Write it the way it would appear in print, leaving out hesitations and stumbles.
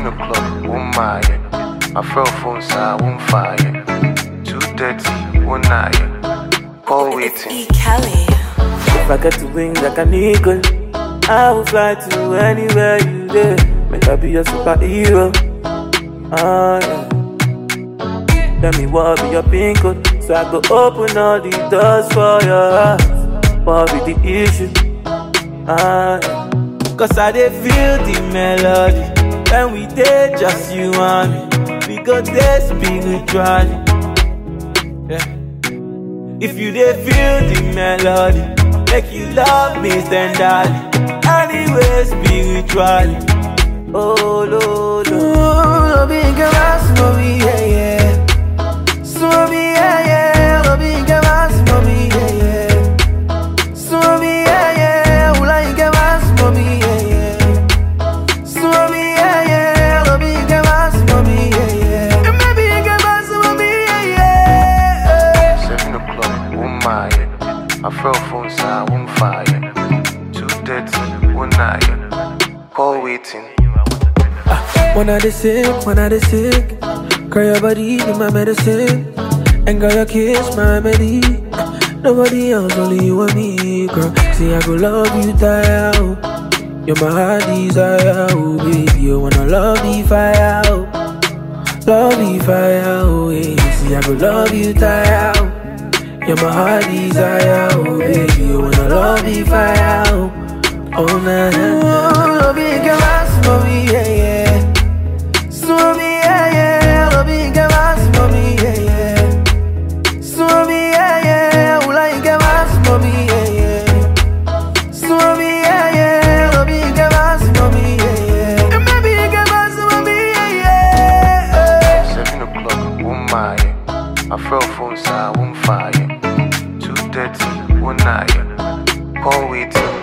7 o'clock, one mile. My fell phone side, one fire. 2:30, one night. Call waiting. E. Kelly. If I get to wings like an eagle, I will fly to anywhere you there. Make I be your superhero. Yeah. Tell me what be your pin code, so I go open all the doors for your heart. What be the issue? Yeah. Cause I dey feel the melody when we dey just you and me. We go dey spiritually. Yeah. If you dey feel the melody, make you love me tenderly. Anyway, spiritually. Oh, Lord, Lord. Big ass, mommy, yeah, yeah. So me, yeah, yeah. Big ass, mommy, yeah, yeah. So me, yeah, yeah. Like ass, mommy, yeah, yeah. So me, yeah, yeah. Big ass, mommy, yeah, yeah. Maybe big ass, mommy, yeah, yeah. 7 o'clock, one mile. My fell phone side, one fire. 2:30, one night. Call waiting. When I dey sick, girl, your body be my medicine. And girl, your kiss my remedy. Nobody else, only you and me, girl. See, I go love you, die out. You're my heart desire, oh baby. You wanna love the fire, oh. Love the fire, oh yeah. See, I go love you, die out. You're my heart desire, oh baby. You wanna love the fire, oh. Oh, nah, nah. Love you, girl, mommy, yeah, yeah. So me, yeah, yeah. Love you, girl, mommy, yeah, yeah. So me, yeah, yeah. Like girl, mommy, yeah, yeah. So me, yeah, yeah. Love you, girl, mommy, yeah, yeah. And maybe girl, mommy, yeah, yeah. 7 o'clock, one mile. My fell phone side, one fire. 2:30, one night. Call waiting.